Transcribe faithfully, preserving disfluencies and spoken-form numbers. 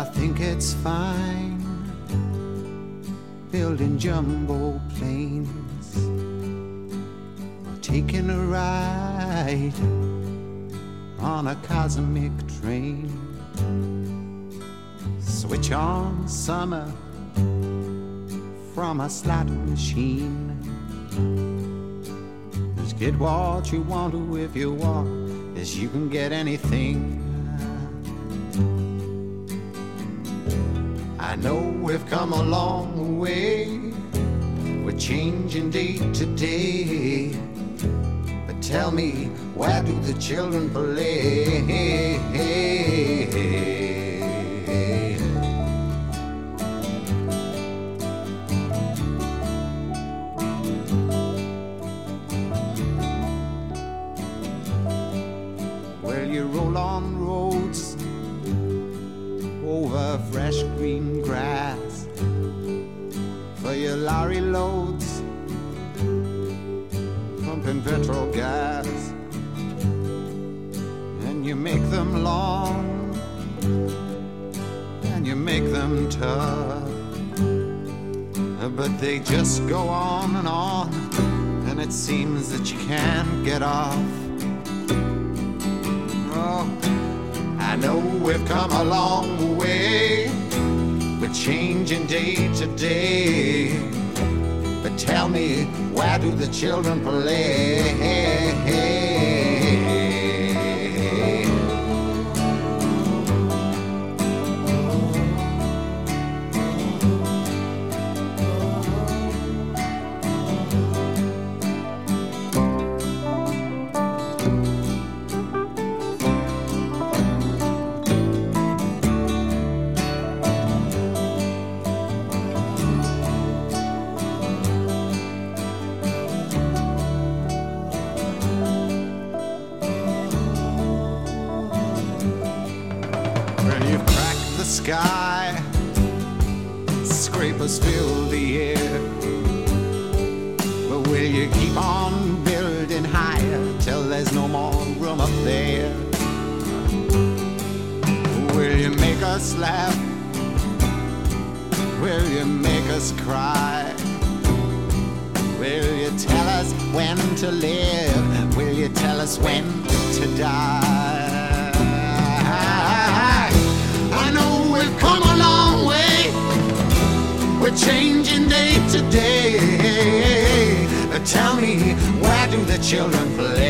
I think it's fine building jumbo planes or taking a ride on a cosmic train. Switch on summer from a slot machine. Just get what you want to if you want, as you can get anything. I know we've come a long way, we're changing day to day, but tell me, where do the children play? Well, you roll on roads over fresh green grass for your lorry loads, pumping petrol gas, and you make them long and you make them tough, but they just go on and on, and it seems that you can't get off. Oh, I know we've come a long way, we're changing day to day, but tell me, where do the children play? Sky, scrapers fill the air, but will you keep on building higher till there's no more room up there? Will you make us laugh? Will you make us cry? Will you tell us when to live? Will you tell us when to die? I know we've come a long way, we're changing day to day, but tell me, where do the children play?